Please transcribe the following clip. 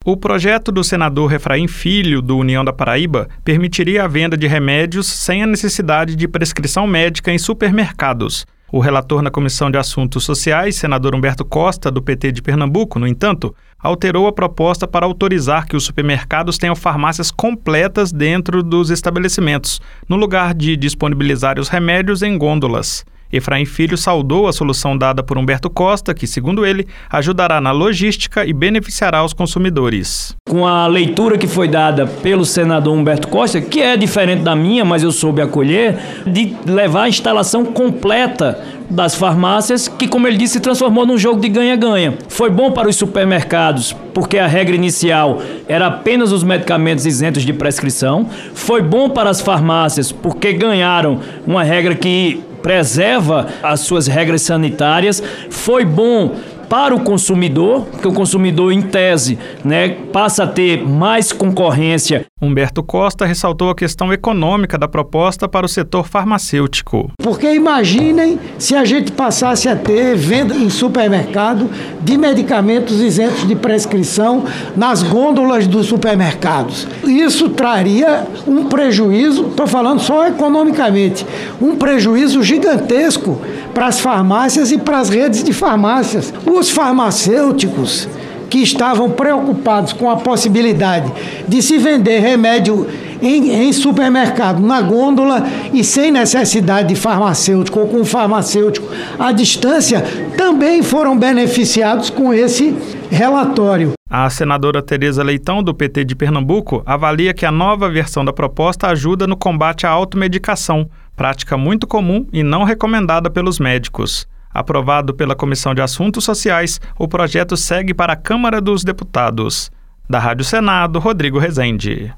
O projeto do senador Efraim Filho, do União da Paraíba, permitiria a venda de remédios sem a necessidade de prescrição médica em supermercados. O relator na Comissão de Assuntos Sociais, senador Humberto Costa, do PT de Pernambuco, no entanto, alterou a proposta para autorizar que os supermercados tenham farmácias completas dentro dos estabelecimentos, no lugar de disponibilizar os remédios em gôndolas. Efraim Filho saudou a solução dada por Humberto Costa, que, segundo ele, ajudará na logística e beneficiará os consumidores. Com a leitura que foi dada pelo senador Humberto Costa, que é diferente da minha, mas eu soube acolher, de levar a instalação completa das farmácias, que, como ele disse, se transformou num jogo de ganha-ganha. Foi bom para os supermercados, porque a regra inicial era apenas os medicamentos isentos de prescrição. Foi bom para as farmácias, porque ganharam uma regra que preserva as suas regras sanitárias. Foi bom para o consumidor, porque o consumidor, em tese, passa a ter mais concorrência. Humberto Costa ressaltou a questão econômica da proposta para o setor farmacêutico. Porque imaginem se a gente passasse a ter venda em supermercado de medicamentos isentos de prescrição nas gôndolas dos supermercados. Isso traria um prejuízo, estou falando só economicamente, um prejuízo gigantesco para as farmácias e para as redes de farmácias. Os farmacêuticos que estavam preocupados com a possibilidade de se vender remédio em supermercado, na gôndola e sem necessidade de farmacêutico ou com farmacêutico à distância, também foram beneficiados com esse relatório. A senadora Tereza Leitão, do PT de Pernambuco, avalia que a nova versão da proposta ajuda no combate à automedicação, prática muito comum e não recomendada pelos médicos. Aprovado pela Comissão de Assuntos Sociais, o projeto segue para a Câmara dos Deputados. Da Rádio Senado, Rodrigo Rezende.